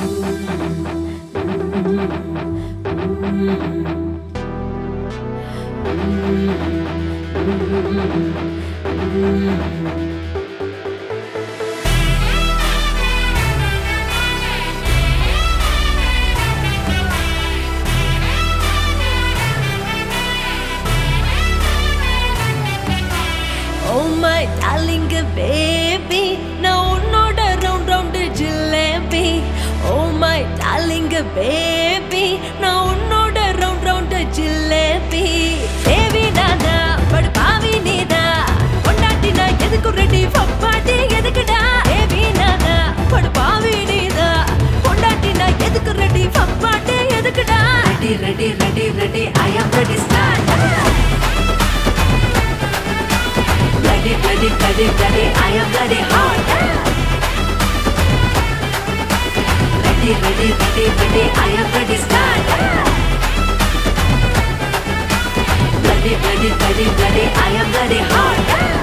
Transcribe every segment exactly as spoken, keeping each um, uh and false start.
Oh my darling baby, now உன்னோட round round jalebi. Oh my darling baby, now உன்னோட round round jalebi. Baby நானா படு பாவி நீதா, கொண்டாட்டினா எதுக்கு ரெடி பப்பாட்டி எதுக்குடா? Baby நானா படு பாவி நீதா, கொண்டாட்டினா எதுக்கு ரெடி பப்பாட்டி எதுக்குடா? Ready ready ready ready, I am ready start. Ready, ready, ready, ready, I am ready hard. Ready, ready, ready, ready, I am ready start. Ready, ready, ready, ready, I am ready hard.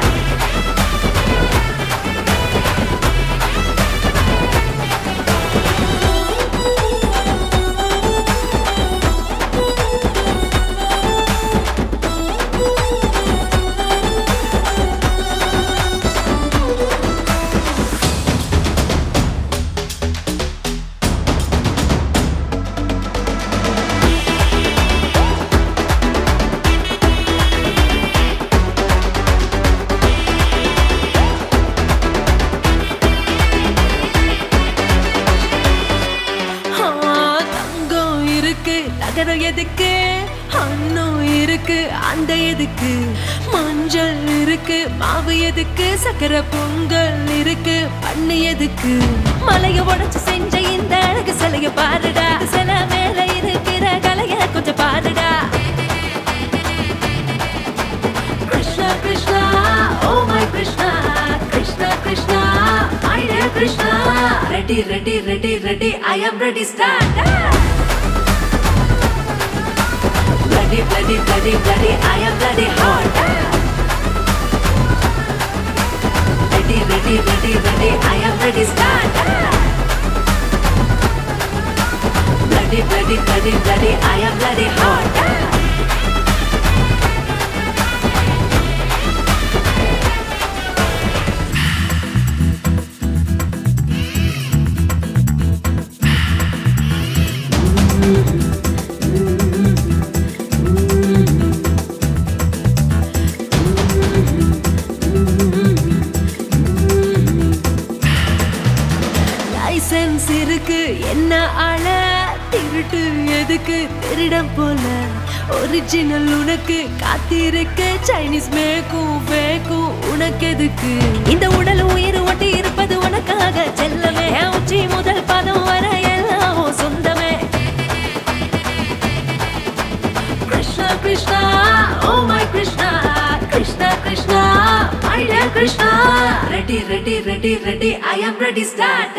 நகரம் எதுக்கு, அன்னம் இருக்கு அந்த எதுக்கு, மஞ்சள் இருக்கு மாவு எதுக்கு, சக்கரை பொங்கல் இருக்கு பண்ணு எதுக்கு, மலைய உடைச்சு செஞ்ச இந்த அழகு சிலைய பாருடா, சில மேல இருக்கிற கலைய கொஞ்சம் பாருடா. Krishna Krishna oh my Krishna, Krishna Krishna my dear Krishna. Ready ready ready ready, I am ready start. Ready, ready, ready, ready, I am ready hard. Ready, ready, ready, ready, I am ready start. Ready, ready, ready, ready, I am ready hard. Licence இருக்கு என்ன ஆள, திருட்டு எதுக்கு திருடம் போல, original உனக்கு காத்திருக்கு, Chinese மேக்கும் ஃபேக்கும் உனக்கு எதுக்கு, இந்த உடல் உயிர் ஒட்டி இருப்பது உனக்காக செல்லமே, உச்சி முதல் பதம் வர எல்லாம் சொந்தமே. Krishna Krishna oh my Krishna, Krishna Krishna my dear Krishna. Ready ready ready ready, I am ready start.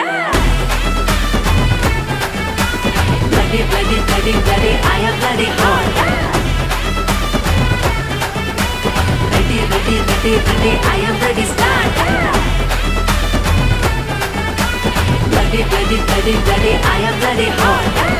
Ready, ready, ready, ready, I am ready hard. Ready, ready, ready, ready, I am ready start. Ready, ready, ready, ready, I am ready hard.